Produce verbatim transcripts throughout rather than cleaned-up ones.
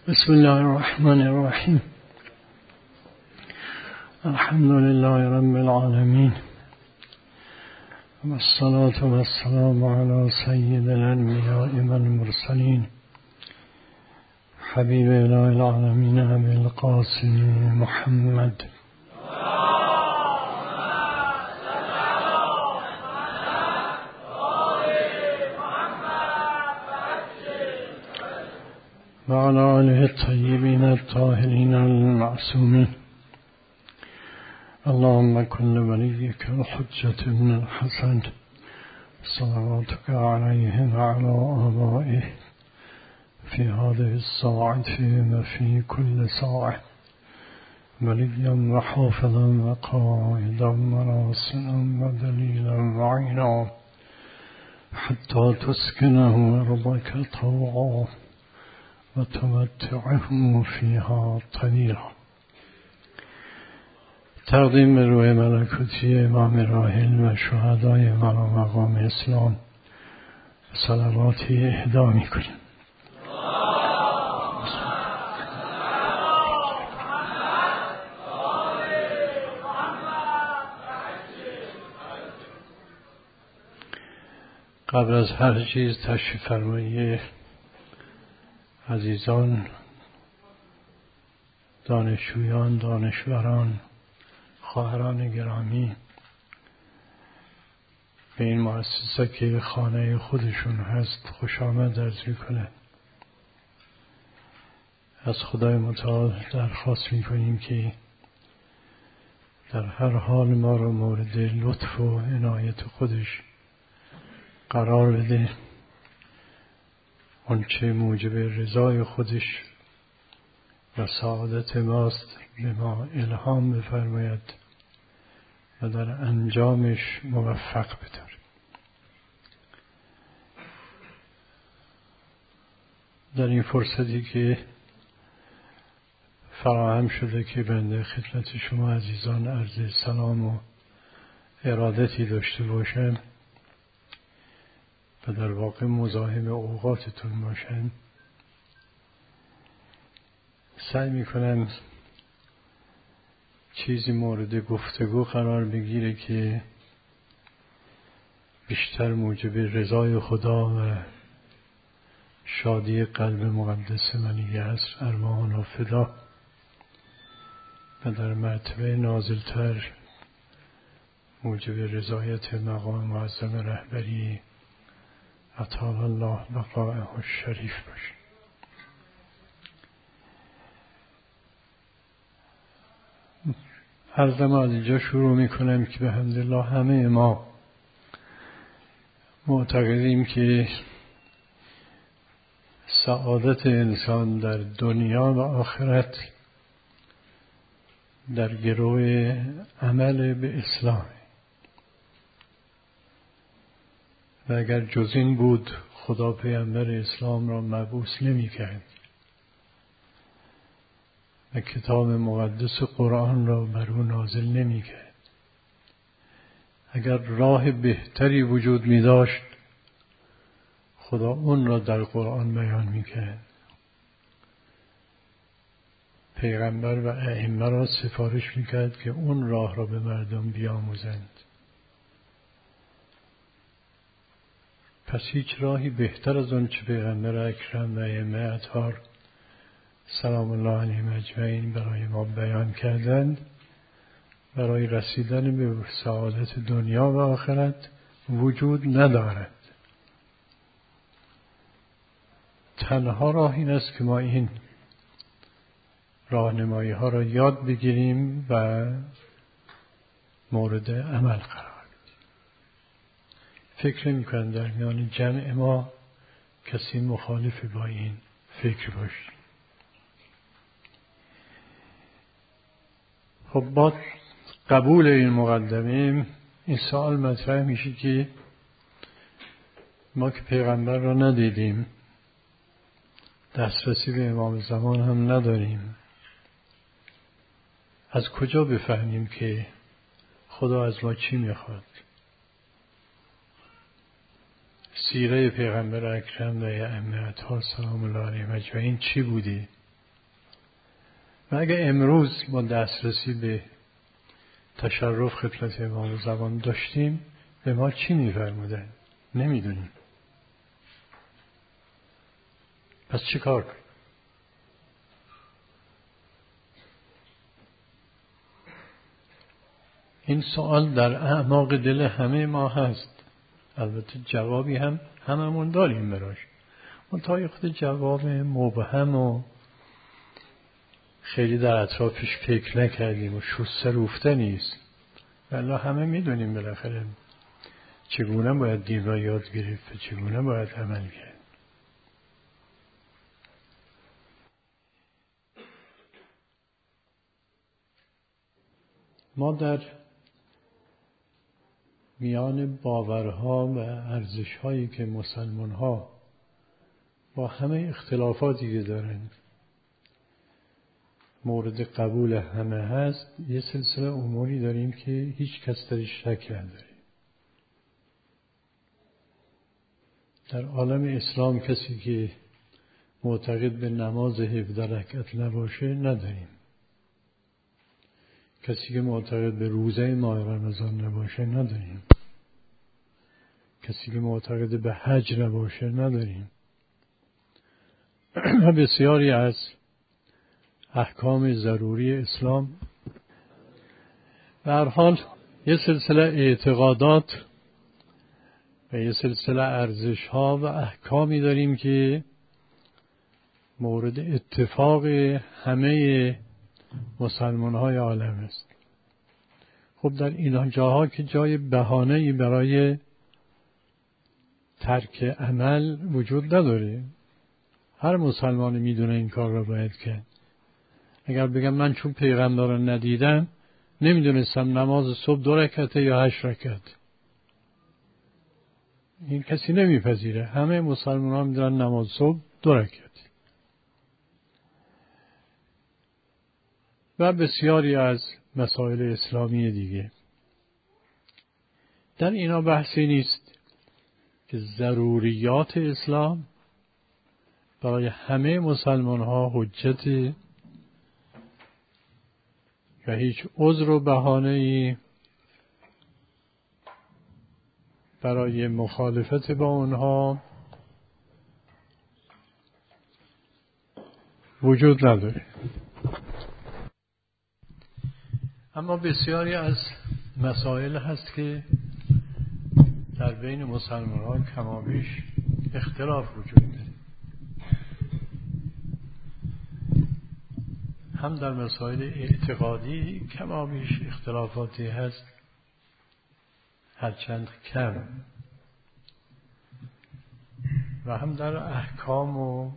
بسم الله الرحمن الرحیم. الحمد لله رب العالمین و الصلاة و السلام علی سید الانبیاء و المرسلین حبیب اله العالمین ابی القاسم محمد و علی آله الطیبین الطاهرین المعصومین. اللهم كن وليك الحجة ابن الحسن صلواتك عليه وعلى آبائه في هذه الساعة وفي كل ساعة وليا وحافظا وقائدا وناصرا ودليلا وعينا حتى تسكنه أرضك طوعا وتمتعه فيها طويلا. تقدیم به روح ملکوتی امام راحل و شهدای مرا مقام اسلام صلواتی اهدا می کنیم. قبل از هر چیز تشریف فرمایی عزیزان، دانشجویان، دانشوران، خواهران گرامی به این مؤسسه که خانه خودشون هست خوش آمد عرض می‌کنه. از خدای متعال درخواست می‌کنیم که در هر حال ما رو مورد لطف و عنایت خودش قرار بده، آنچه موجب رضای خودش و سعادت ماست به ما الهام بفرماید و در انجامش موفق بدار. در این فرصتی که فراهم شده که بنده خدمت شما عزیزان عرض سلام و ارادتی داشته باشم و در واقع مزاحم اوقاتتون باشم، سعی میکنم چیزی مورد گفتگو قرار بگیره که بیشتر موجب رضای خدا و شادی قلب مقدس منی است، ارواحنا و فدا، و در مرتبه نازلتر موجب رضایت مقام معظم رهبری اطال الله بقاءه الشریف باشه. عرضم از اینجا شروع میکنم که به حمدالله همه ما معتقدیم که سعادت انسان در دنیا و آخرت در گروه عمل به اسلام و اگر جز این بود خدا پیامبر اسلام را مبعوث نمی کرد و کتاب مقدس قرآن را بر او نازل نمی کرد. اگر راه بهتری وجود می داشت خدا اون را در قرآن بیان می کرد، پیغمبر و ائمه را سفارش می کرد که اون راه را به مردم بیاموزند. پس هیچ راهی بهتر از اون چه پیغمبر اکرم و ائمه اطهار سلام الله علیهم اجمعین برای ما بیان کردند برای رسیدن به سعادت دنیا و آخرت وجود ندارد. تنها راه این است که ما این راهنمایی ها را یاد بگیریم و مورد عمل قرار بدیم. فکر نمی کنم در میان جمع ما کسی مخالف با این فکر باشه. خب با قبول این مقدمه این سوال مطرح میشه که ما که پیغمبر را ندیدیم، دسترسی به امام زمان هم نداریم، از کجا بفهمیم که خدا از ما چی میخواد؟ سیره پیغمبر اکرم و ائمه اطهار سلام الله علیهم اجمعین چی بودی؟ و اگه امروز ما دسترسی به تشرف خدمت امام زمان داشتیم به ما چی می‌فرمودن؟ نمیدونیم. پس چی کار کنیم؟ این سوال در اعماق دل همه ما هست. البته جوابی هم هممون داریم براش. منتها خود جواب مبهم و خیلی در اطرافش فکر نکردیم و شسته روفته نیست. والله همه میدونیم بالاخره چگونه باید دین را یاد گرفت و چگونه باید عمل کرد. ما در میان باورها و ارزش‌هایی که مسلمان‌ها با همه اختلافاتی که دارند مورد قبول همه هست، یه سلسله اموری داریم که هیچ کس درش شک نداره. در عالم اسلام کسی که معتقد به نماز هفده رکعت نباشه نداریم. کسی که معتقد به روزه ماه رمضان نباشه نداریم. کسی که معتقد به حج نباشه نداریم. و بسیاری از احکام ضروری اسلام به هر حال یه سلسله اعتقادات و یه سلسله ارزش‌ها و احکامی داریم که مورد اتفاق همه مسلمان‌های عالم است. خب در این جاها که جای بهانه‌ای برای ترک عمل وجود نداره. هر مسلمانی میدونه این کار را باید کرد. اگر بگم من چون پیغمبر را ندیدم نمیدونستم نماز صبح دو رکعته یا هشت رکعت، این کسی نمیپذیره. همه مسلمانان میدونن نماز صبح دو رکعت. و بسیاری از مسائل اسلامی دیگه. در اینا بحثی نیست که ضروریات اسلام برای همه مسلمان ها حجت و هیچ عذر و بهانه‌ای برای مخالفت با اونها وجود نداره. اما بسیاری از مسائل هست که در بین مسلمانان کمابیش اختلاف وجود داره. هم در مسائل اعتقادی کمابیش اختلافاتی هست، هرچند کم، و هم در احکام و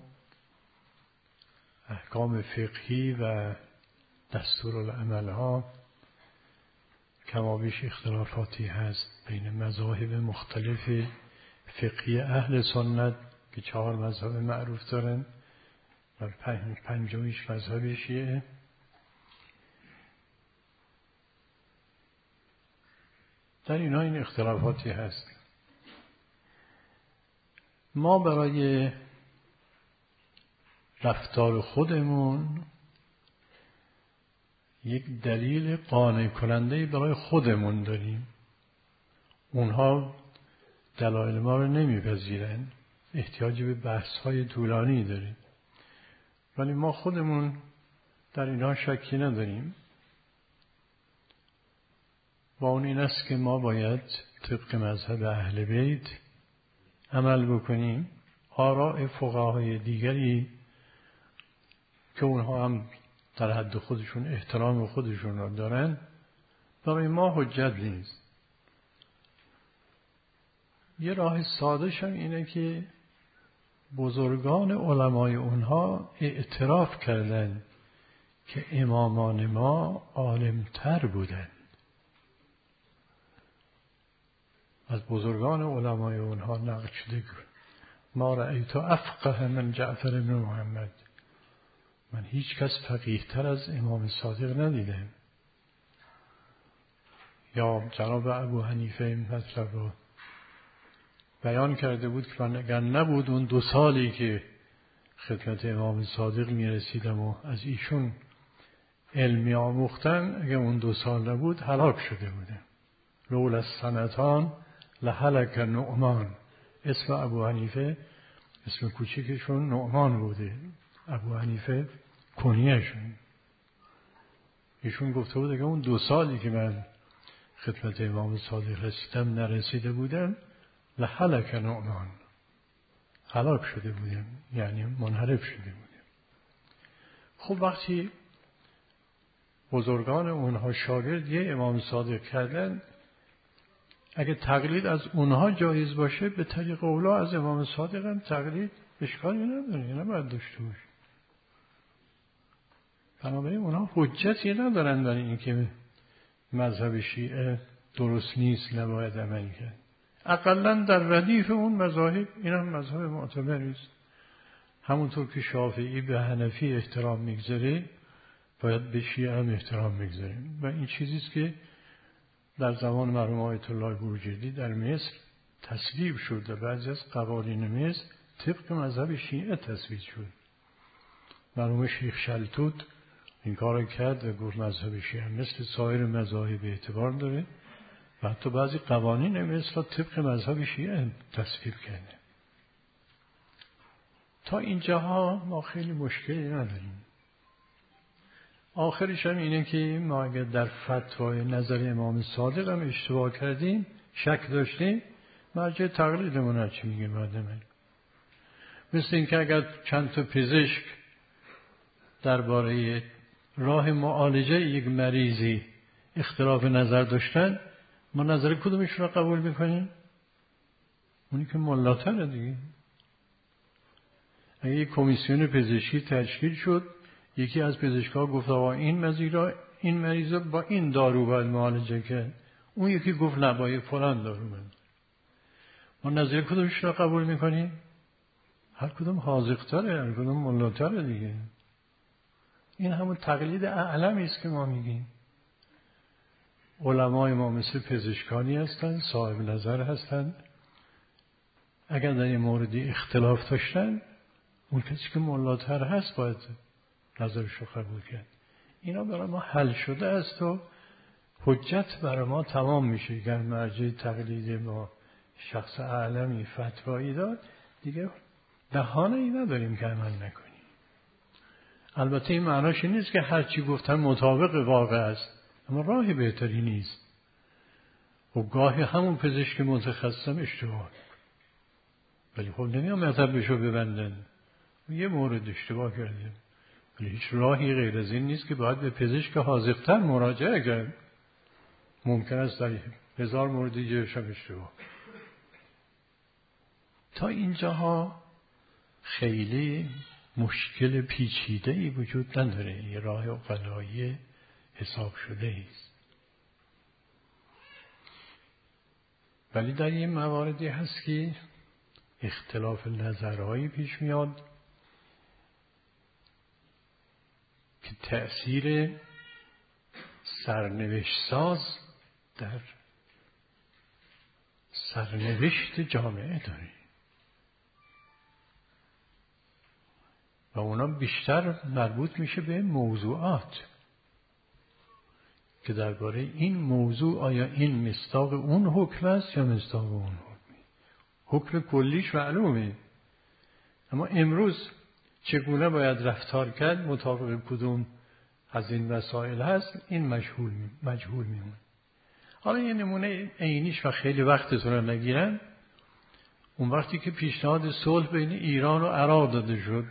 احکام فقهی و دستورالعمل ها کمابیش اختلافاتی هست بین مذاهب مختلف فقهی اهل سنت که چهار مذهب معروف دارن و پنج پنجمیش مذهب شیعه. در اینها این اختلافاتی هست. ما برای رفتار خودمون یک دلیل قانع کننده برای خودمون داریم. اونها دلایل ما رو نمیپذیرن، احتیاج به بحث های طولانی داریم، ولی ما خودمون در اینها شکی نداریم. با اون این است که ما باید طبق مذهب اهل بیت عمل بکنیم. آراء فقهای دیگری که اونها هم در حد خودشون احترام خودشون را دارن برای ما حجت نیست. یه راه ساده‌ش هم اینه که بزرگان علمای اونها اعتراف کردن که امامان ما عالمتر بودن. از بزرگان علمای اونها نقل شده ما رأیت افقه من جعفر بن محمد، من هیچ کس فقیه تر از امام صادق ندیدم. یا جناب ابو حنیفه این مطلب رو بیان کرده بود که من اگر نبود اون دو سالی که خدمت امام صادق می رسیدم و از ایشون علمی آموختن اگه اون دو سال نبود هلاک شده بودن. لولا السنتان لهلک نعمان. اسم ابو حنیفه اسم کوچیکشون نعمان بوده، ابو حنیفه کنیهشون. ایشون گفته بود اگه اون دو سالی که من خدمت امام صادق رسیدم نرسیده بودم لهلک نعمان، هلاک شده بودم، یعنی منحرف شده بودم. خب وقتی بزرگان اونها شاگرد یه امام صادق کردن، اگه تقلید از اونها جایز باشه به طریق اولا از امام صادق هم تقلید اشکالی نداره، نباید داشته باشه. بنابراین اونها حجتی ندارن برای اینکه مذهب شیعه درست نیست نباید عمل کرد. اقلا در ردیف اون مذاهب این هم مذهب معتبری است. همونطور که شافعی به حنفی احترام میگذاره باید به شیعه هم احترام میگذاره. و این چیزی است که در زمان مرحوم آیت الله بروجردی در مصر تصویب شد و بعضی از قوانین مصر طبق مذهب شیعه تصویب شد. مرحوم شیخ شلتوت این کار کرد و گفت مذهب شیعه مثل سایر مذاهب اعتبار داره و حتی بعضی قوانین مصر طبق مذهب شیعه تصویب کرده. تا اینجاها ما خیلی مشکلی نداریم. آخرش هم اینه که ما اگر در فتوای نظر امام صادق هم اشتباه کردیم، شک داشتیم، مرجع تقلیدمون هر چی میگه بعد من. مثل این که اگر چند تا پزشک درباره راه معالجه یک مریضی اختلاف نظر داشتن، ما نظر کدومش رو قبول میکنیم؟ اونی که ملاتره دیگه. اگه یک کمیسیون پزشکی تشکیل شد، یکی از پزشکا گفت آقا این مریض این مریض با این دارو باید معالجه کرد، اون یکی گفت نه با فلان دارو باید. ما نظر کدومش رو قبول میکنیم؟ هر کدوم حاذق‌تره، هر کدوم ملاتره دیگه. این همون تقلید اعلمی است که ما میگیم. علمای ما مثل پزشکانی هستند، صاحب نظر هستند. اگر در این موردی اختلاف داشتن، اون کسی که ملاتر هست باید نظرش رو قبول کرد. اینا برای ما حل شده است و حجت برای ما تمام میشه. اگر مرجع تقلید ما شخص اعلمی فتوایی داد، دیگه بهانه ای نداریم که عمل نکنیم. البته این معناش این نیست که هر چی گفتن مطابق واقع است، اما راهی بهتری نیست. و گاهی همون پزشک متخصصم اشتباه، ولی خب نمیام مذهبشو ببندن. یه مورد اشتباه کردیم، ولی هیچ راهی غیر از این نیست که باید به پزشک حاذق‌تر مراجعه کرد. ممکن است در هزار مورد دیگه هم اشتباه. تا اینجاها خیلی مشکل پیچیده‌ای وجود نداره، یه راه عقلایی حساب شده است. ولی در این مواردی هست که اختلاف نظرهایی پیش میاد که تأثیر سرنوشت ساز در سرنوشت جامعه داره و اونا بیشتر مربوط میشه به موضوعات که درباره این موضوع آیا این مصداق اون حکم است یا مصداق اون حکم. حکم کلیش معلومه، اما امروز چگونه باید رفتار کرد مطابق کدوم از این مسائل هست، این مجهول مجهول میمونه. حالا یه نمونه عینیش و خیلی وقتتون رو نگیرن، اون وقتی که پیشنهاد صلح بین ایران و عراق داده شد،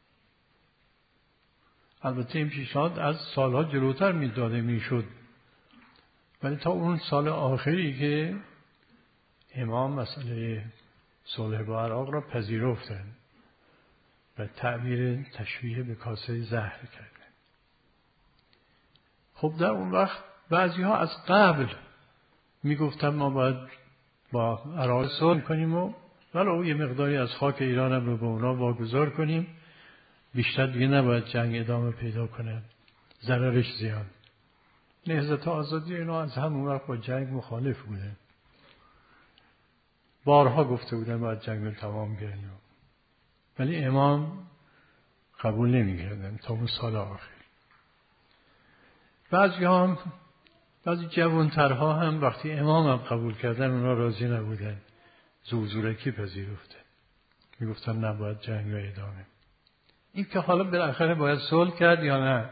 البته این پیشنهاد از سالها جلوتر میداده میشد، ولی تا اون سال آخری که امام مسئله صلح با عراق را پذیرفتن و تعبیر تشبیه به کاسه زهر کردن. خب در اون وقت بعضی ها از قبل میگفتن ما باید با عراق صلح کنیم و ولو یه مقداری از خاک ایران هم رو به اونا واگذار کنیم، بیشتر دیگه نباید جنگ ادامه پیدا کنه، ضررش زیاد. نهضت آزادی اینا از همون وقت با جنگ مخالف بوده، بارها گفته بودن باید جنگ رو تمام کنیم، ولی امام قبول نمی کردن تا اون سال آخر. بعضی هم بعضی جوانترها هم وقتی امام هم قبول کردن اونا راضی نبودن، زورزورکی پذیرفته، میگفتن نباید جنگ و ادامه. این که حالا بالاخره باید صلح کرد یا نه،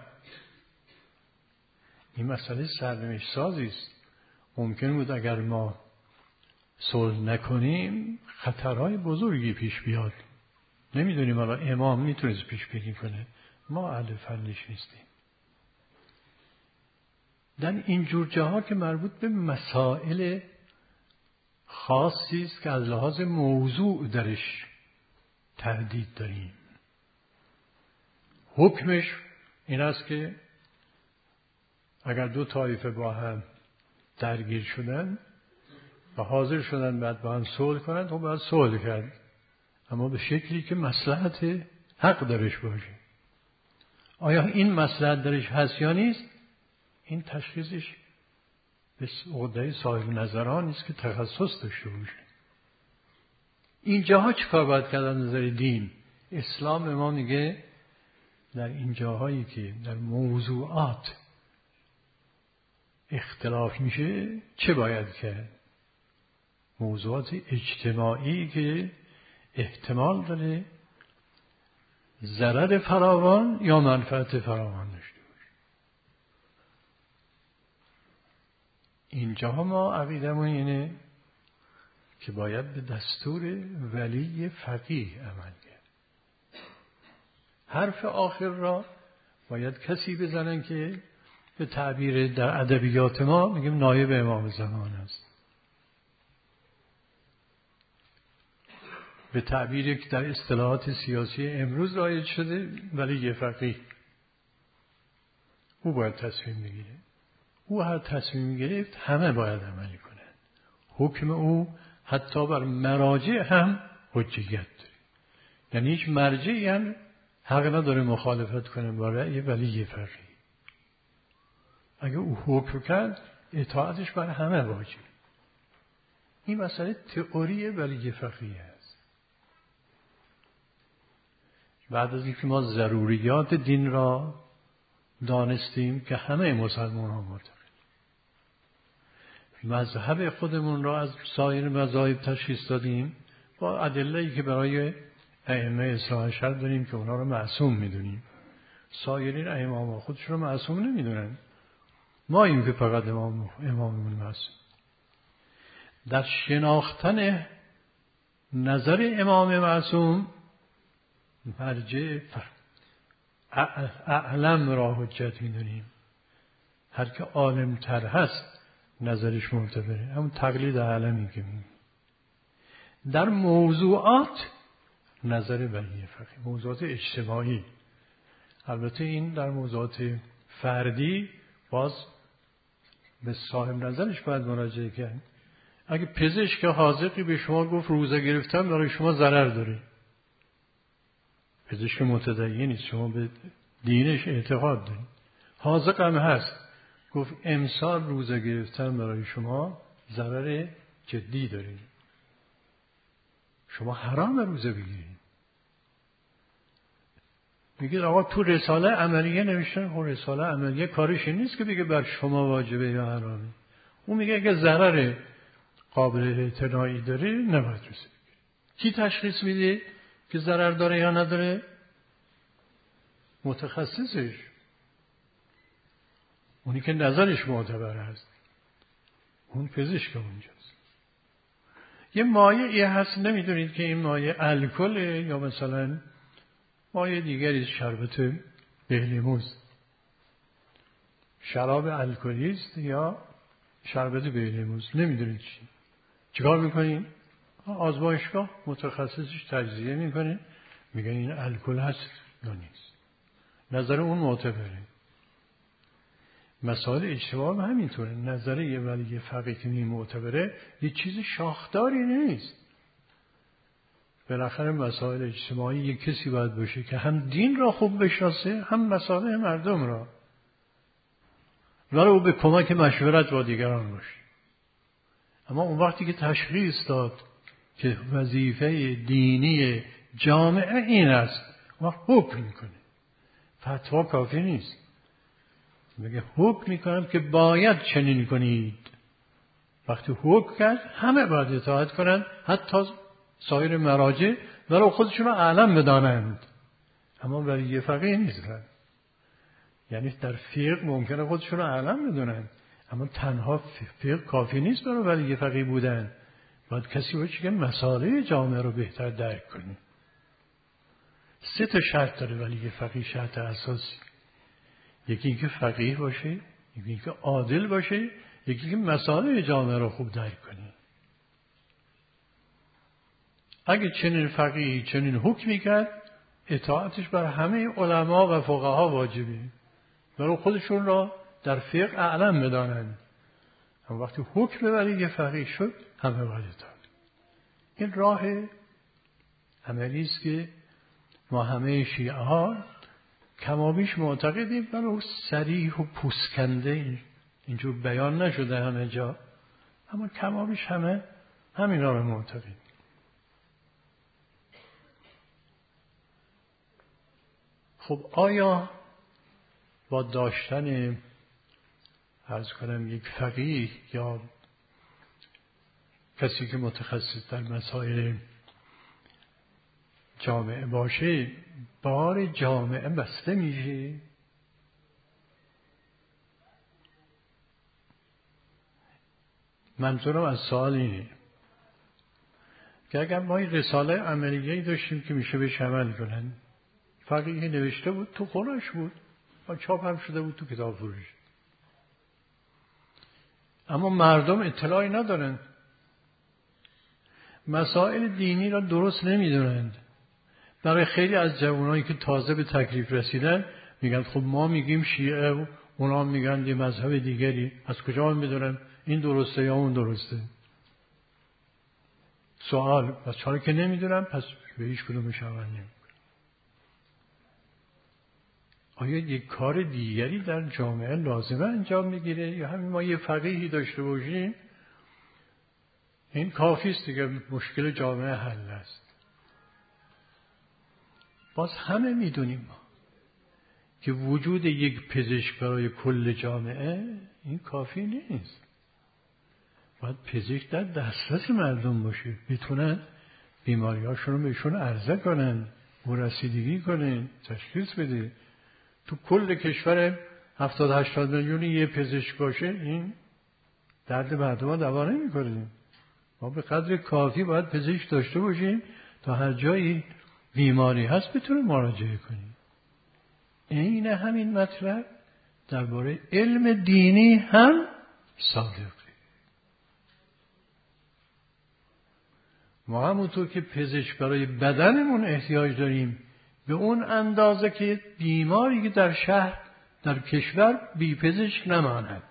این مسئله سرنوشت سازی است. ممکن بود اگر ما صلح نکنیم خطرهای بزرگی پیش بیاد. نمیدونیم حالا امام میتونست پیش بینی کنه، ما اهل فنش نیستیم. در این جور جاها که مربوط به مسائل خاصی است که از لحاظ موضوع درش تردید داریم، حکمش این است که اگر دو طایفه با هم درگیر شدن و حاضر شدن بعد با هم صلح کنند، خب باید صلح کرد، اما به شکلی که مصلحت حق درش باشه. آیا این مصلحت درش هست یا نیست؟ این تشخیصش به عهده صاحب نظران است که تخصص داشته باشه. این جاها چه کار باید کرد از نظر دین؟ اسلام ما میگه در این جاهایی که در موضوعات اختلاف میشه چه باید کرد؟ موضوعات اجتماعی که احتمال داره ضرر فراوان یا منفعت فراوان داشته باشه. اینجا ما عقیدمون اینه که باید به دستور ولی فقیه عمل کرد. حرف آخر را باید کسی بزنن که به تعبیر در ادبیات ما میگیم نایب امام زمان است. به تعبیری که در اصطلاحات سیاسی امروز رایج شده ولی فقیه، او باید تصمیم بگیره. او هر تصمیم گرفت همه باید عملی کنند. حکم او حتی بر مراجع هم حجیت داره. یعنی هیچ مرجعی هم حق نداره مخالفت کنه با رأی ولی فقیه. اگه او حکم کرد اطاعتش بر همه واجب. این مسئله تئوری ولی فقیه است. بعد از اینکه ما ضروریات دین را دانستیم که همه مسلمان ها معتقد، مذهب خودمون را از سایر مذاهب تشخیص دادیم با ادله‌ای که برای ائمه اصلاح شرع داریم که اونا رو معصوم میدونیم. سایرین ائمه ها خودشون رو معصوم نمیدونن، ما این که فقط امام اماممون معصوم. در شناختن نظر امام معصوم مرجع اعلم را حجت میدونیم. هر که عالم تر هست نظرش معتبره، همون تقلید اعلمی که میگیم. در موضوعات نظر ولی فقیه، موضوعات اجتماعی، البته این در موضوعات فردی باز به صاحب نظرش باید مراجعه کرد. اگه پزشک حاذقی به شما گفت روزه گرفتن برای شما ضرر داره، پزشک متدین نیست، شما به دینش اعتقاد دارید، حاذق هم هست، گفت امسال روزه گرفتن برای شما ضرر جدی داره، شما حرام روزه بگیرید. میگه آقا تو رساله عملیه نوشتن، خب رساله عملیه کارش نیست که بگه بر شما واجبه یا حرامه. اون میگه اگه ضرر قابل اعتنایی داره نباید روزه بگیرید. کی تشخیص میده که ضرر داره یا نداره؟ متخصصش، اونی که نظرش معتبر هست، اون پزشک اونجاست. یه مایعی هست نمیدونید که این مایع الکل یا مثلا مایع دیگری، شربت بهلیموز، شراب الکلی است یا شربت بهلیموز، نمیدونید چی. چیکار میکنین؟ آزمایشگاه متخصصش تجزیه میکنه، میگه این الکل هست یا نیست. نظر اون معتبره. مسائل اجتماع هم همینطوره. نظر یه ولی فقیه که معتبره یه چیز شاخداری نیست. بالاخره مسائل اجتماعی یه کسی باید باشه که هم دین را خوب بشناسه هم مسائل مردم را، ولو به کمک مشورت با دیگران باشه. اما اون وقتی که تشخیص داد که وظیفه دینی جامعه این است، وقت حکم میکنه. فتوا کافی نیست. میگه حکم میکنم که باید چنین کنید. وقتی حکم کرد همه باید اطاعت کنند، حتی سایر مراجع ولو خودشون رو اعلم بدانند، اما ولی فقیه نیستند. یعنی در فقه ممکنه خودشون رو اعلم بدونند، اما تنها فقه کافی نیست برای ولی فقیه بودن. باید کسی باشه که مسائل جامعه رو بهتر درک کنه. سه تا شرط داره ولی فقیه، شرط اساسی. یکی اینکه فقیه باشه، یکی اینکه عادل باشه، یکی اینکه مسائل جامعه رو خوب درک کنه. اگه چنین فقیه چنین حکمی کرد، اطاعتش بر همه علما و فقها واجبه، برای خودشون را در فقه اعلم بدانند. اما وقتی حکم ولی فقیه شد، همه باید اطاعت. این راه عملی است که ما همه شیعه ها کمابیش معتقدیم، ولی صریح و پوسکنده اینجور بیان نشده همه جا، اما کمابیش همه همین را رو معتقدیم. خب آیا با داشتن عرض کنم یک فقیه یا کسی که متخصص در مسائل جامعه باشه بار جامعه بسته میشه؟ منظورم از سوال اینه که اگر ما این رساله عملیه‌ای داشتیم که میشه بهش عمل کنن، فقیه نوشته بود تو خونش بود و چاپ هم شده بود تو کتاب فروش، اما مردم اطلاعی ندارند، مسائل دینی را درست نمیدونند. برای خیلی از جوانایی که تازه به تکلیف رسیدن میگن خب ما میگیم شیعه و اونا میگن یه مذهب دیگری، از کجا میدونن این درسته یا اون درسته؟ سوال، پس چرا که نمیدونن پس به هیچ کدومش عمل نمیکنن؟ آیا یک کار دیگری در جامعه لازمه انجام میگیره یا همین ما یه فقیهی داشته باشیم این کافی است دیگه، مشکل جامعه حل است؟ باز همه میدونیم ما که وجود یک پزشک برای کل جامعه این کافی نیست. باید پزشک در دسترس مردم باشه، بتونن بیماریاشون رو بهشون عرضه کنن و رسیدگی کنن، تشخیص بده. تو کل کشور هفتاد هشتاد میلیون یه پزشک باشه این درد مردم ها دوا نمی‌کنه. ما به قدر کافی باید پزشک داشته باشیم تا هر جایی بیماری هست بتونه مراجعه کنیم. این همین مطلب درباره علم دینی هم صادقه. ما همونطور که پزشک برای بدنمون احتیاج داریم به اون اندازه که بیماری که در شهر در کشور بی پزشک نماند،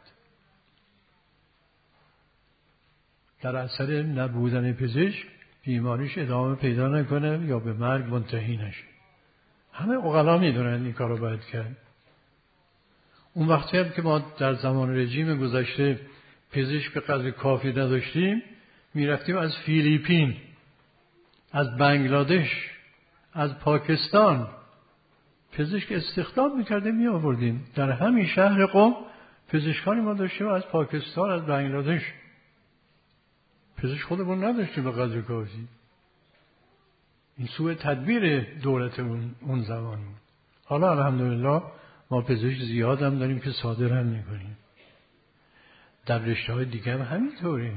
در اثر نبودن پزشک بیماریش ادامه پیدا نکنه یا به مرگ منتهی نشه. همه عقلا میدونن این کارو باید کرد. اون وقتی هم که ما در زمان رژیم گذشته پزشک به قدر کافی نداشتیم، میرفتیم از فیلیپین، از بنگلادش، از پاکستان پزشک استخدام میکردیم می آوردیم. در همین شهر قم پزشکانی ما داشتیم از پاکستان، از بنگلادش. پزشک خودمون نداشتیم به قدر کافی. این سوء تدبیر دولت اون, اون زمان بود. حالا الحمدلله ما پزشک زیاد هم داریم که صادر هم میکنیم. در رشته های دیگه هم همینطوره.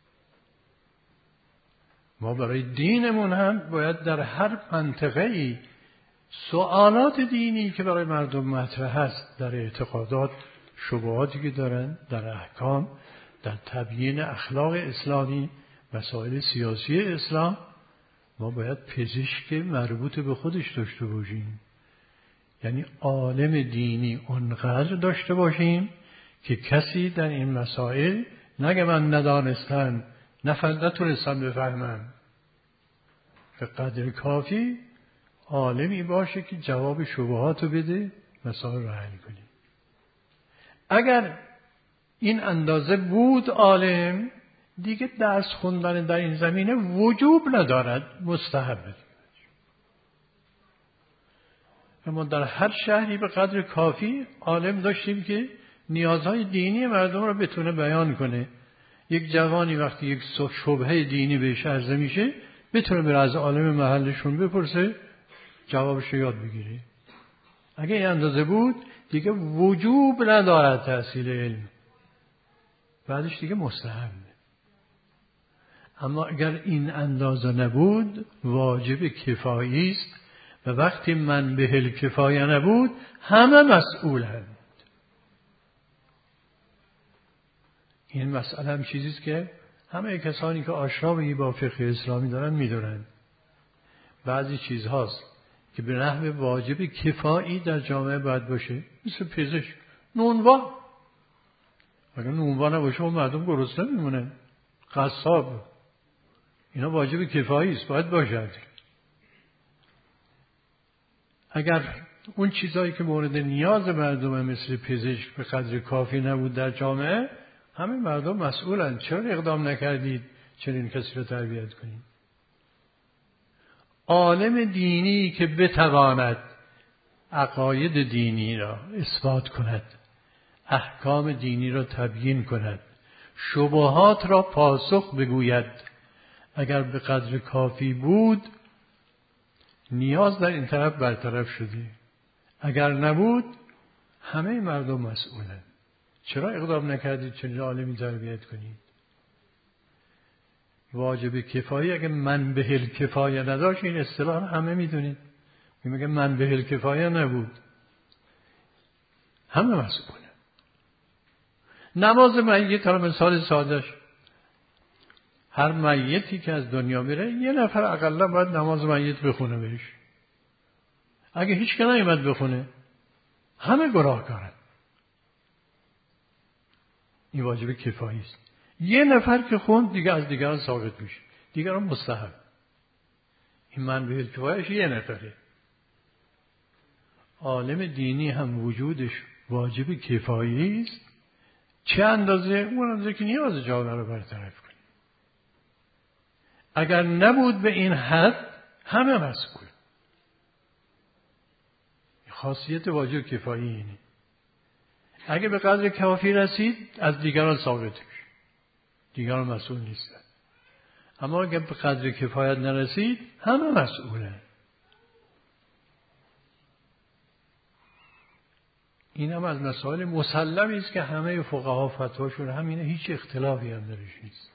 ما برای دینمون هم باید در هر منطقه‌ای سوالات دینی که برای مردم مطرح هست، در اعتقادات، شبهاتی که دارن، در احکام، در تبیین اخلاق اسلامی، مسائل سیاسی اسلام، ما باید پزشک مربوط به خودش داشته باشیم. یعنی عالم دینی اونقدر داشته باشیم که کسی در این مسائل نگه من ندانستم، نتونستم بفهمم. به قدر کافی عالمی باشه که جواب شبهاتو بده، مسائل رو حل کنه. اگر این اندازه بود عالم، دیگه درس خوندن در این زمینه وجوب ندارد، مستحبه. اما در هر شهری به قدر کافی عالم داشتیم که نیازهای دینی مردم رو بتونه بیان کنه. یک جوانی وقتی یک شبهه دینی بهش عرضه میشه بتونه بره از عالم محلشون بپرسه، جوابش رو یاد بگیره. اگه این اندازه بود دیگه وجوب ندارد تحصیل علم، بعدش دیگه مستحب. اما اگر این اندازه نبود واجب کفایی است و وقتی من به الکفایه نبود همه مسئولند. این مسئله هم چیزی است که همه کسانی که آشنا با فقه اسلامی دارن میدونن. بعضی چیزهاست که به نحو واجب کفایی در جامعه باید باشه، مثل پزشک، نونوا. اگر نونوا نباشه اون مردم گرسنه میمونن. قصاب، اینا واجب کفایی است، باید باشد. اگر اون چیزایی که مورد نیاز مردم مثل پزشک به قدر کافی نبود در جامعه، همه مردم مسئولند. چرا اقدام نکردید چنین کسی رو تربیت کنید؟ عالم دینی که بتواند عقاید دینی را اثبات کند، احکام دینی را تبیین کند، شبهات را پاسخ بگوید، اگر به قدر کافی بود نیاز در این طرف برطرف شده. اگر نبود همه مردم مسئولند. چرا اقدام نکردید چنین عالمی تربیت کنید؟ واجب کفایی اگه من به الکفایه نداشت، این اصطلاح همه میدونید، میگه من به الکفایه نبود، همه مسئوله. نماز میت، حالا مثال سادهش، هر میتی که از دنیا میره یه نفر اقلا باید نماز میت بخونه بهش. اگه هیچ که نیامد بخونه همه گناهکارن. این واجب کفایی است. یه نفر که خوند دیگه از دیگران ثابت میشه، دیگران مستحب. این من به کفایش یه نفره. عالم دینی هم وجودش واجب کفایی است، چه اندازه؟ اون اندازه که نیاز جامعه رو برطرف کنه. اگر نبود به این حد همه مسئول. خاصیت واجب کفایی اینه. اگه به قدر کافی رسید از دیگران ثابت میشه، دیگران مسئول نیستن. اما اگه به قدر کفایت نرسید همه مسئولن. این هم از مسائل مسلمی است که همه فقها فتواشون همینه، هیچ اختلافی هم درش نیست.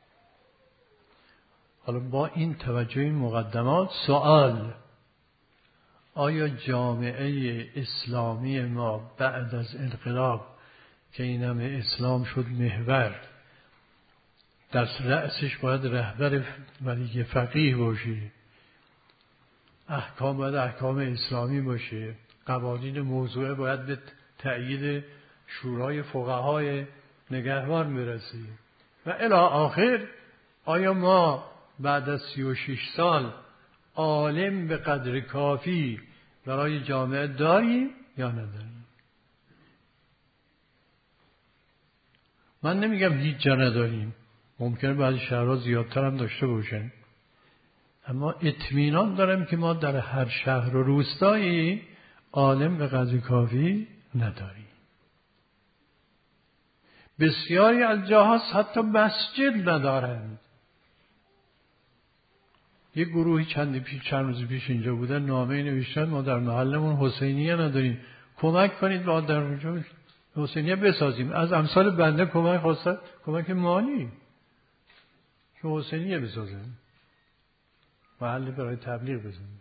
حالا با این توجه این مقدمات سوال: آیا جامعه اسلامی ما بعد از انقلاب که این همه اسلام شد محور، در رأسش باید رهبر ولی فقیه باشه، احکام باید احکام اسلامی باشه، قوانین موضوعه باید به تأیید شورای فقهای نگهبان برسه و الی آخر، آیا ما بعد از سی و شش سال عالم به قدر کافی برای جامعه داریم یا نداریم؟ من نمیگم هیچ جا نداریم، ممکنه بعضی شهرها زیادتر هم داشته باشن، اما اطمینان دارم که ما در هر شهر و روستایی عالم به قدر کافی نداریم. بسیاری از جاها حتی مسجد ندارند. یک گروهی چند پیش چند روز پیش اینجا بودن، نامه نوشتن ما در محلمون حسینیه نداریم، کمک کنید ما در اونجا حسینیه بسازیم. از امثال بنده کمک خواستن، کمک مالی که حسینیه بسازن، محل برای تبلیغ بزنن.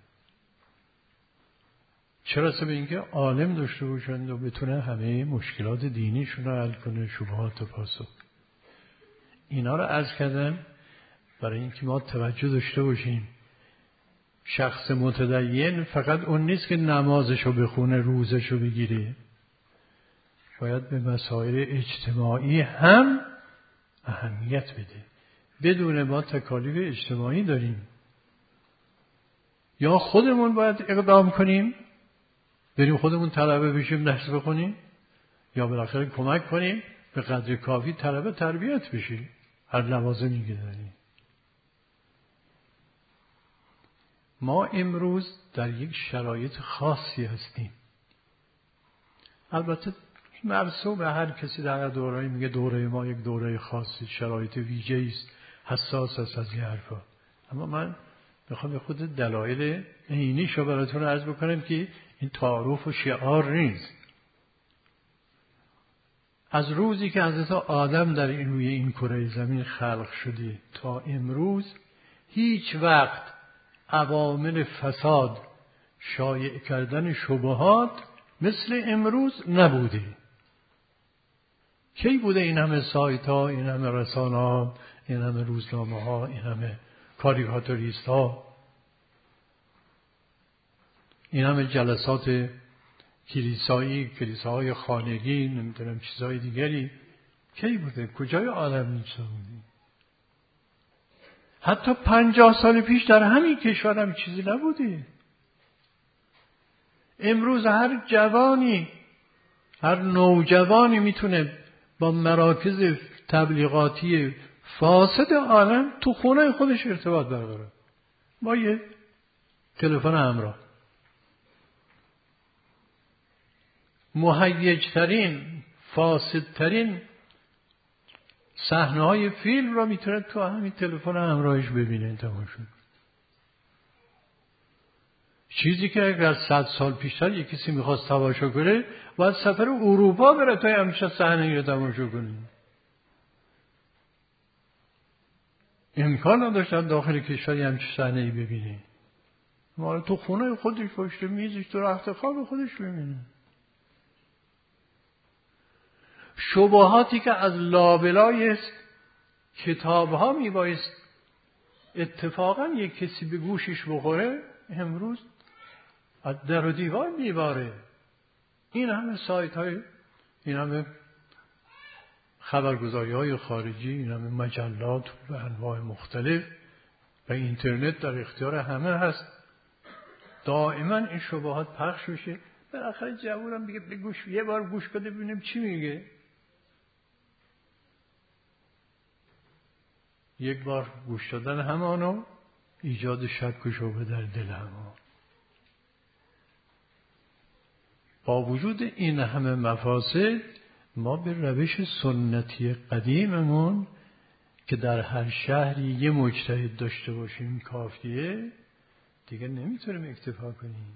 چرا؟ به اینکه عالم داشته باشند و بتونه همه مشکلات دینیشون رو حل کنه، شبهات و پاسخ. اینا رو عرض کردم برای اینکه ما توجه داشته باشیم. شخص متدین فقط اون نیست که نمازشو بخونه، روزشو بگیره، باید به مسائل اجتماعی هم اهمیت بده. بدون ما تکالیف اجتماعی داریم، یا خودمون باید اقدام کنیم، بریم خودمون طلبه بشیم درس بخونیم، یا بالاخره کمک کنیم به قدر کافی طلبه تربیت بشه، هر لوازمی که داریم. ما امروز در یک شرایط خاصی هستیم. البته مرسوم به هر کسی در دوره‌ای میگه دوره ما یک دوره خاصی، شرایط ویژه‌ای است، حساس است از این حرفا. اما من میخوام به خود دلایل عینیشو براتون عرض بکنم که این تعارف و شعار نیست. از روزی که حضرت آدم در این روی این کره زمین خلق شده تا امروز هیچ وقت عوامل فساد، شایع کردن شبهات مثل امروز نبوده. کی بوده این همه سایت ها، این همه رسانه ها، این همه روزنامه ها، این همه کاریکاتوریست ها، این همه جلسات کلیسایی، کلیساهای خانگی، نمیدونم چیزهای دیگری کی بوده؟ کجای عالم نیست بوده؟ حتی پنجاه سال پیش در همین کشور هم چیزی نبوده. امروز هر جوانی، هر نوجوانی میتونه با مراکز تبلیغاتی فاسد عالم تو خونه خودش ارتباط برقرار با یه تلفن همراه. مهیجترین، فاسدترین صحنه‌های فیلم را میتونه تو همین تلفن همراهش ببینه. تماشا چیزی که اگر صد سال پیشتر یک کسی میخواست تماشا کنه باید سفر اروپا بره تا همچین صحنه‌ای رو تماشا کنه. امکان نداشتن داخل کشور همچین صحنه‌ای ببینه. ما تو خونه خودش پشت میزش تو رخت خواب خودش ببینه. شبهاتی که از لابلای کتاب ها میبایست اتفاقا یک کسی به گوشش بخوره، امروز از در و دیوار میباره. این همه سایت های، این همه خبرگزاری های خارجی، این همه مجلات به انواع مختلف و اینترنت در اختیار همه هست. دائما این شبهات پخش میشه. بالاخره جوونم میگه به گوش یه بار گوش بده ببینیم چی میگه. یک بار گوش دادن همانو ایجاد شک و شبهه در دل همان. با وجود این همه مفاسد ما به روش سنتی قدیممون که در هر شهری یه مجتهد داشته باشیم کافیه، دیگه نمیتونیم اکتفا کنیم.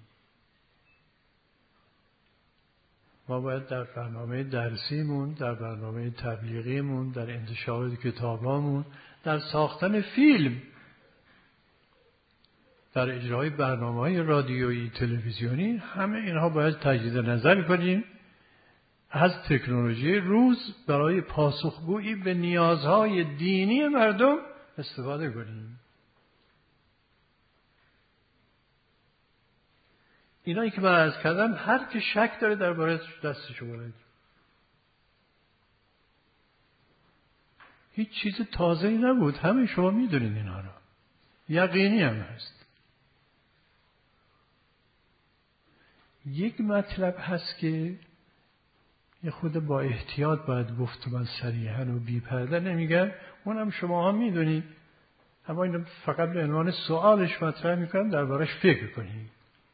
ما باید در برنامه درسیمون، در برنامه تبلیغیمون، در انتشار کتابامون، در ساختن فیلم، در اجرای برنامه‌های رادیویی، تلویزیونی، همه اینها باید تجدید نظر کنیم. از تکنولوژی روز برای پاسخگویی به نیازهای دینی مردم استفاده کنیم. اینایی که من عرض کردم هر که شک داره درباره دستشو بالا. هیچ چیز تازه‌ای نبود، همه شما میدونید اینا رو، یقینی هم هست. یک مطلب هست که یه خود با احتیاط باید گفت و من صریحاً و بی پرده نمیگم، اونم شما ها میدونید، اما اینو فقط به عنوان سوالش مطرح میکنم، دربارش فکر کنید.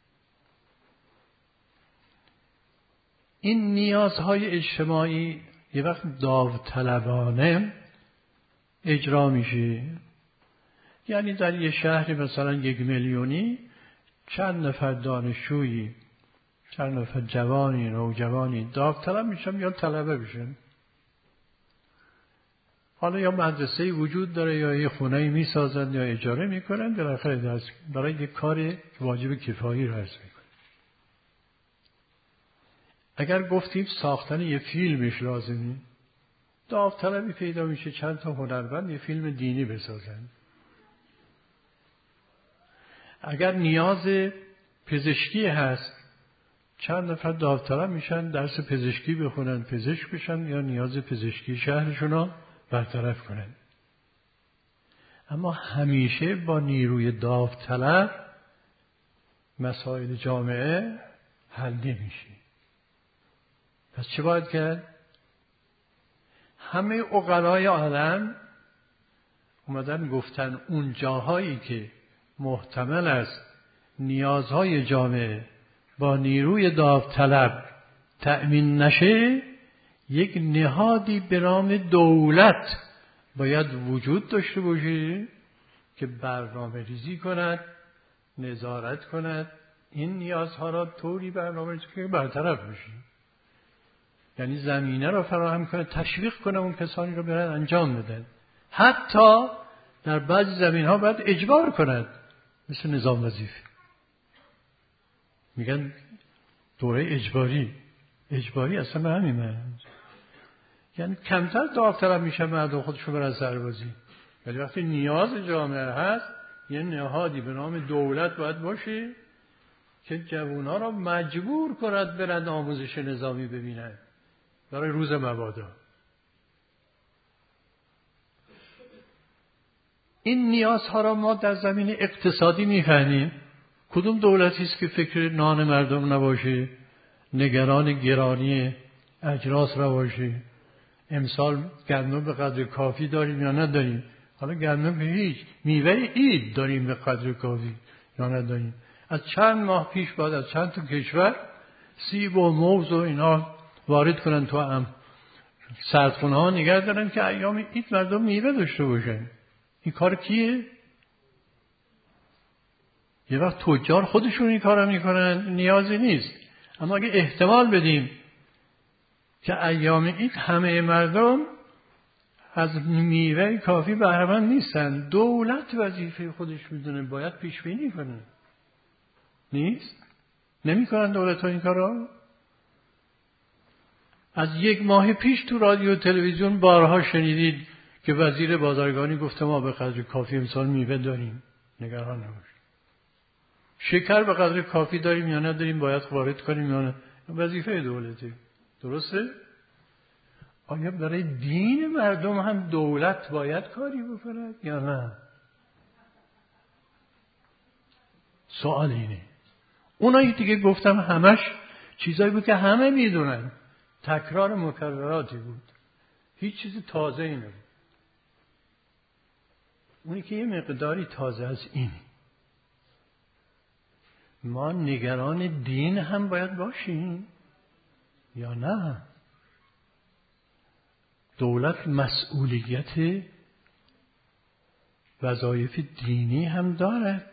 این نیازهای اجتماعی یه وقت داوطلبانه اجرا میشه. یعنی در یه شهری مثلا یک میلیونی چند نفر دانشجویی، چند نفر جوانی، نوجوانی داوطلب میشن یا طلبه بشن. حالا یا مدرسه‌ای وجود داره یا یه خونه‌ای میسازن یا اجاره میکنن، بالاخره برای یه کار واجب کفایی رو عرض میکنن. اگر گفتیم ساختن یه فیلمش لازمی، داوطلبی پیدا میشه چند تا هنرمند یه فیلم دینی بسازن. اگر نیاز پزشکی هست، چند نفر داوطلب میشن درس پزشکی بخونن، پزشک بشن یا نیاز پزشکی شهرشون رو برطرف کنن. اما همیشه با نیروی داوطلب مسائل جامعه حل نمیشه. پس چه باید کرد؟ همه عقلای عالم اومدن گفتن اون جاهایی که محتمل است نیازهای جامعه با نیروی داوطلب تأمین نشه، یک نهادی به نام دولت باید وجود داشته باشه که برنامه ریزی کند، نظارت کند، این نیازها را طوری برنامه ریزی که برطرف بشه. یعنی زمینه را فراهم کنه، تشویق کنه اون کسانی را برن انجام بدن. حتی در بعضی زمینها باید اجبار کند، مثل نظام وظیفه. میگن دوره اجباری. اجباری اصلا به همین معنی. یعنی کمتر داوطلب میشه مردم خودشون برن سربازی. ولی وقتی نیاز جامعه هست، یه نهادی به نام دولت باید باشه که جوانها را مجبور کند برن آموزش نظامی ببینن برای روز مبادا. این نیازها را ما در زمین اقتصادی میفهمیم. کدوم دولتی است که فکر نان مردم نباشه، نگران گرانی اجناس را باشه؟ امسال گندم به قدر کافی داریم یا نداریم؟ حالا گندم که هیچ، میوه عید داریم به قدر کافی یا نداریم؟ از چند ماه پیش بعد از چند تا کشور سیب و موز و اینا وارد کنن تو هم سردخونه ها نگه دارن که ایام عید مردم میوه داشته باشن. این کار کیه؟ یه وقت تجار خودشون این کارو میکنن، نیازی نیست. اما اگه احتمال بدیم که ایام عید همه مردم از میوه کافی بهره مند نیستن، دولت وظیفه خودش میدونه باید پیش بینی کنه. نیست؟ نمیکنن دولت ها این کارو؟ از یک ماه پیش تو رادیو و تلویزیون بارها شنیدید که وزیر بازرگانی گفته ما به قدر کافی امسال میوه داریم، نگران نباشید. شکر به قدر کافی داریم یا نداریم، باید وارد کنیم یا نه، وظیفه دولته. درسته؟ آیا برای دین مردم هم دولت باید کاری بکند یا نه؟ سوال اینه. اونایی دیگه گفتم همش چیزایی بود که همه میدونن، تکرار مکرراتی بود، هیچ چیز تازه ای نبود. اونی که یه مقداری تازه از این، ما نگران دین هم باید باشیم یا نه؟ دولت مسئولیت وظایف دینی هم دارد،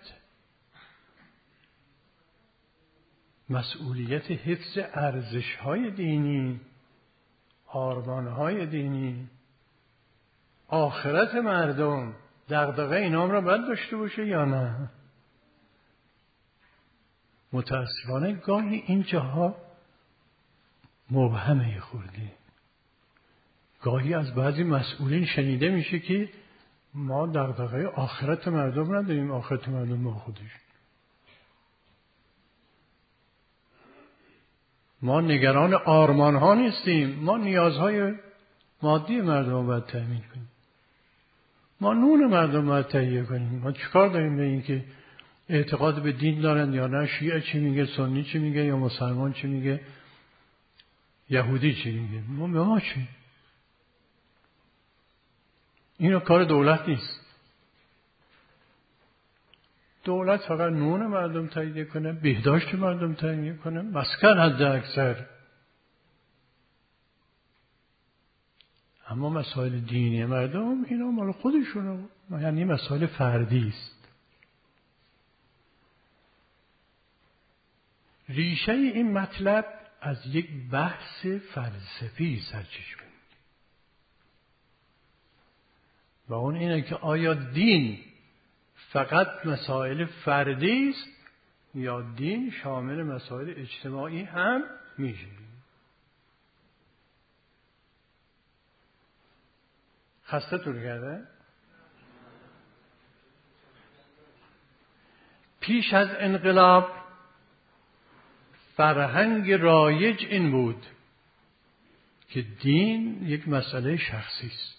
مسئولیت حفظ ارزش‌های دینی، آرمان‌های دینی، آخرت مردم، دغدغه اینام را باید داشته باشه یا نه؟ متاسفانه گاهی این جاها مبهمه خورده. گاهی از بعضی مسئولین شنیده میشه که ما دغدغه آخرت مردم نداریم، آخرت مردم ما خودش. ما نگران آرمان ها نیستیم، ما نیازهای مادی مردم رو باید تأمین کنیم. ما نون مردم باید تهیه کنیم. ما چیکار داریم به این که اعتقاد به دین دارن یا نه، شیعه چی میگه، سنی چی میگه، یا مسلمان چی میگه، یهودی چی میگه؟ ما به ما چی؟ اینو کار دولت نیست. دولت فقط نون مردم تهیه کنه، بهداشت مردم تهیه کنه، مسکن حد اکثر. اما مسائل دینی مردم اینا مال خودشونه، یعنی مسائل فردی است. ریشه این مطلب از یک بحث فلسفی سرچشمه میگیره و اون اینه که آیا دین فقط مسائل فردی است یا دین شامل مسائل اجتماعی هم میشه؟ خسته تون کرده؟ پیش از انقلاب فرهنگ رایج این بود که دین یک مسئله شخصی است.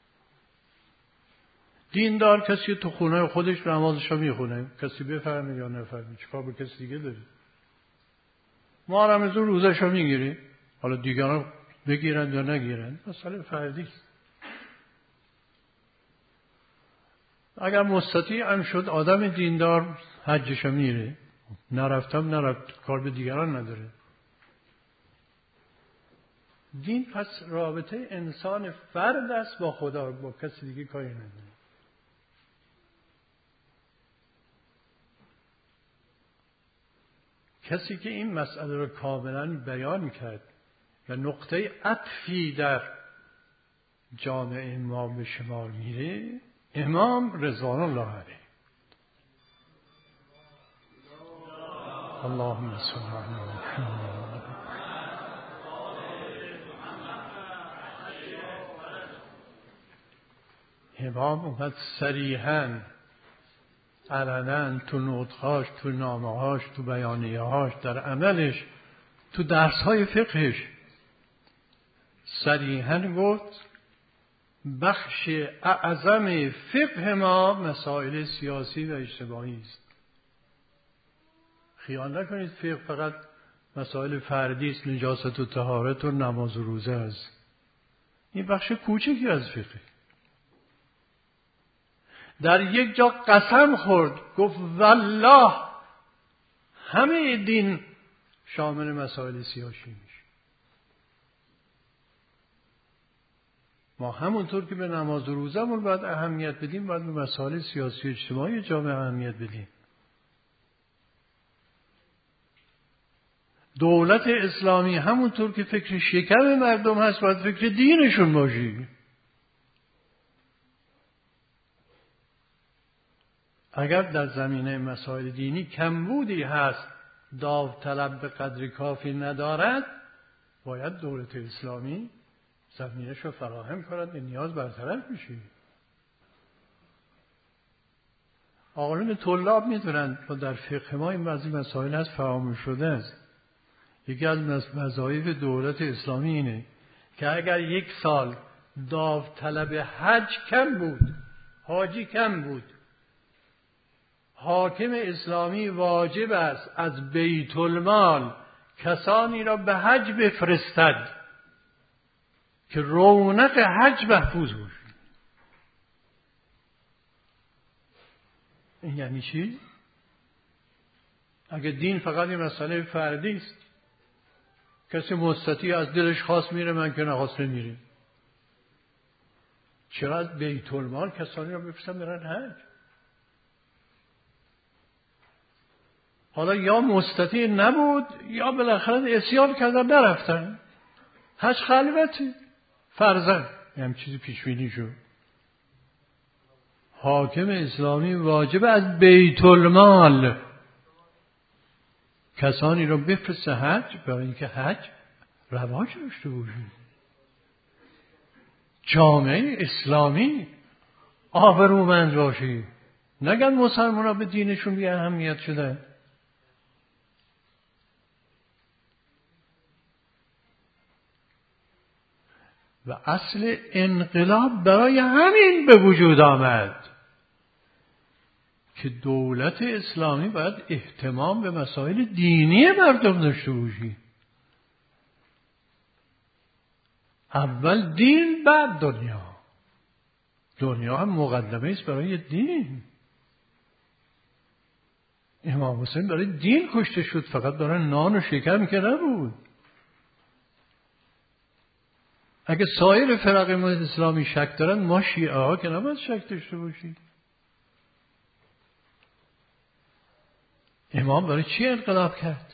دیندار کسی تو خونه خودش نمازش رو میخونه، کسی بفهمه یا نفهمه چیکار به کسی دیگه داره. ما رمضان روزش رو میگیریم، حالا دیگران بگیرن یا نگیرن مسئله فردی است. اگر مستطیع هم شد آدم دیندار حجش رو میره، نرفتم نرفت، کار به دیگران نداره. دین پس رابطه انسان فرد است با خدا، با کسی دیگه کاری نداره. کسی که این مسئله رو کاملا بیان کرد و نقطه عطفی در جامعه ما به شمار میره، امام رضوان الله علیه. اللهم صل علی محمد. امام اومد صریحاً علنا تو نطقهاش، تو نامه‌هاش، تو بیانیه‌هاش، در عملش، تو درس‌های فقهش صریحاً گفت بخش اعظم فقه ما مسائل سیاسی و اجتماعی است. خیال نکنید فقه فقط مسائل فردی است، نجاست و طهارت و نماز و روزه است. این بخش کوچکی از فقه. در یک جا قسم خورد، گفت والله همه دین شامل مسائل سیاسی میشه. ما همونطور که به نماز و روزمون باید اهمیت بدیم، باید به مسائل سیاسی و اجتماعی جامعه اهمیت بدیم. دولت اسلامی همونطور که فکر شکم مردم هست، باید فکر دینشون باشی. اگر در زمینه مسائل دینی کمبودی هست، داوطلب به قدر کافی ندارد، باید دولت اسلامی زمینش رو فراهم کند، به نیاز برطرف میشه. آقایون طلاب میدونن و در فقه ما این بعضی مسائل هست فراموش شده است. یکی از وظایف دولت اسلامی اینه که اگر یک سال داوطلب حج کم بود، حاجی کم بود، حاکم اسلامی واجب است از بیت المال کسانی را به حج بفرستد که رونق حج محفوظ باشه. این یعنی چی؟ اگه دین فقط این مسئله فردی است، کسی مستطیع از دلش خواست میره، من که نخواست نمیره. چرا از بیت المال کسانی را بفرستن برن حج؟ حالا یا مستطیع نبود یا بالاخره عصیان کردن نرفتن. حج خلوتی فرضاً هم چیزی پیش بینی شد. حاکم اسلامی واجب از بیت المال کسانی را بفرسته حج، برای اینکه حج رواج داشته باشه. جامعه اسلامی آبرومند باشه. نگن مسلمان ها به دینشون بی اهمیت شدن. و اصل انقلاب برای همین به وجود آمد که دولت اسلامی باید اهتمام به مسائل دینی مردم داشته باشی. اول دین بعد دنیا. دنیا هم مقدمه است برای دین. امام حسین برای دین کشته شد، فقط برای نان و شکر که نبود. اگه سایر فرق امت اسلامی شک دارن، ما شیعه ها که نباید شک داشته باشیم. امام برای چی انقلاب کرد؟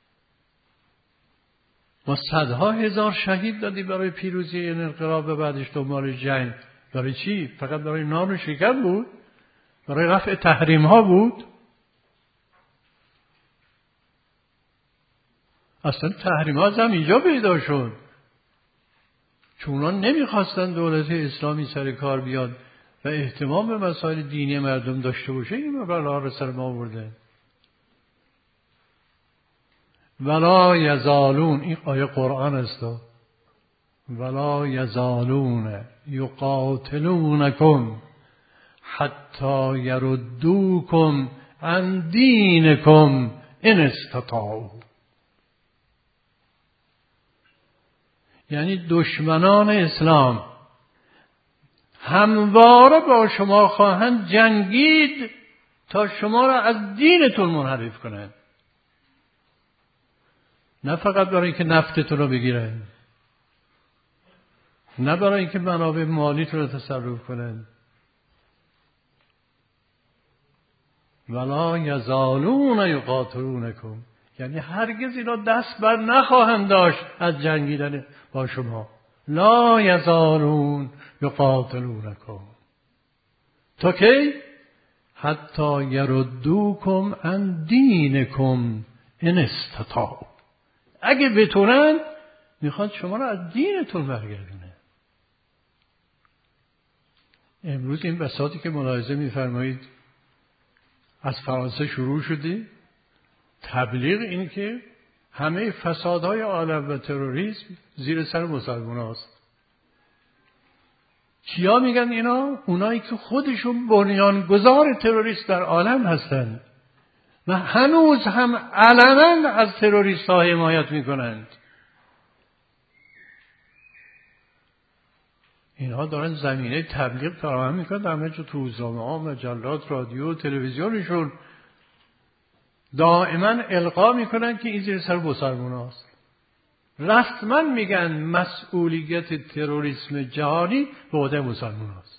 ما صدها هزار شهید دادیم برای پیروزی این انقلاب و بعدش دنبال جنگ. برای چی؟ فقط برای نان و شکر بود؟ برای رفع تحریم ها بود؟ اصلا تحریم ها هم اینجا پیدا شد، چون اونا نمیخواستن دولت اسلامی سر کار بیاد و اهتمام به مسائل دینی مردم داشته باشه. این بلا رو سر ما آورده. ولا یزالون، این آیه قرآن است، ولا یزالون یقاتلونکم حتی یردوکم عن دینکم ان استطاعوا. یعنی دشمنان اسلام همواره با شما خواهند جنگید تا شما را از دینتون منحرف کنند. نه فقط برای اینکه نفتتون رو بگیرن، نه برای اینکه منابع مالیتون رو تصرف کنن. ولا یزالون یقاتلونکم، یعنی هرگز اینا دست بر نخواهند داشت از جنگیدن با شما. لا یزالون یقاتلونکم تا کی؟ حتی یردوکم عن دینکم ان استطاعوا، اگه بتونن میخواد شما رو از دینتون برگردونه. امروز این بساطی که ملاحظه میفرمایید از فرانسه شروع شده، تبلیغ این که همه فسادهای عالم و تروریسم زیر سر مسلمان هاست. کیا میگن اینا؟ اونایی که خودشون بنیانگذار تروریسم در عالم هستند و هنوز هم علنا از تروریست ها حمایت میکنند. اینها دارن زمینه تبلیغ فراهم میکنند، همه جا تو روزنامه ها، مجلات، رادیو، تلویزیونشون دائما القا میکنن که این زیر سر مسلمان هاست. رسما میگن مسئولیت تروریسم جهانی به عهده مسلمان هاست.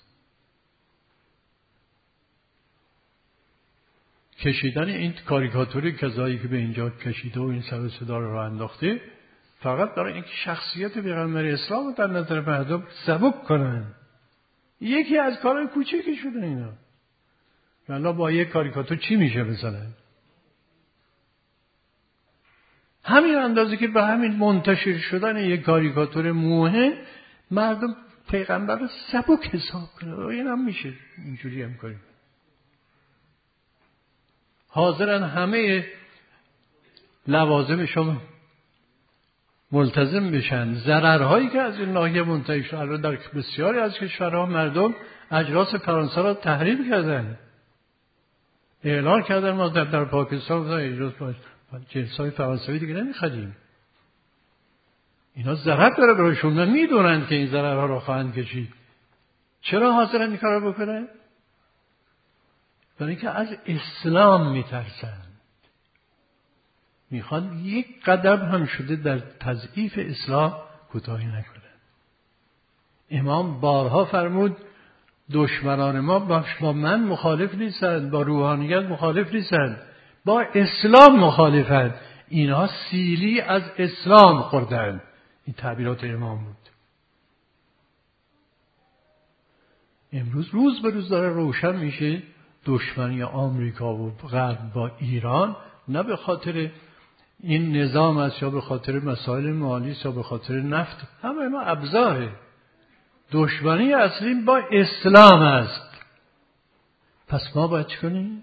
کشیدن این کاریکاتوری کذایی که به اینجا کشیده و این سر و صدا رو انداخته فقط برای اینکه شخصیت پیغمبر اسلام رو در نظر مردم سبک کنن. یکی از کارهای کوچیکی شده اینا. والله با یک کاریکاتور چی میشه مثلا؟ همین اندازه که به همین منتشر شدن یک کاریکاتور موهن مردم پیغمبر رو سبک حساب کنن. این هم میشه اینجوری هم کنیم. حاضرن همه لوازمشون ملتزم بشن. ضررهایی که از این ناحیه منتهی شد، الان در بسیاری از کشورها مردم اجراس فرانسه را تحریم کردن، اعلان کردن ما در, در پاکستان اجراس جنس‌های فرانسوی دیگه نمیخریم. اینا ضرر داره برایشون و میدونن که این ضررها را خواهند کشید. چرا حاضرن این کار رو بکنن؟ برای اینکه از اسلام میترسن. میخوان یک قدم هم شده در تضعیف اسلام کوتاهی نکنن. امام بارها فرمود دشمنان ما با من مخالف نیستند، با روحانیت مخالف نیستند، با اسلام مخالفند. اینها سیلی از اسلام خوردند. این تعبیرات امام بود. امروز روز به روز داره روشن میشه دشمنی آمریکا و غرب با ایران نه به خاطر این نظام است یا به خاطر مسائل مالی است یا به خاطر نفت، همه اینا ابزاره. دشمنی اصلی با اسلام است. پس ما باید چه کنیم؟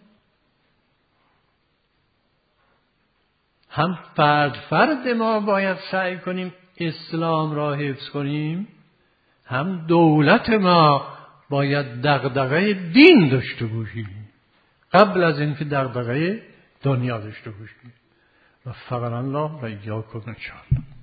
هم فرد فرد ما باید سعی کنیم اسلام را حفظ کنیم، هم دولت ما باید دغدغه دین داشته باشیم قبل از اینکه دغدغه دنیا داشته باشیم. وفقنا الله و ایاکم ان شاء الله.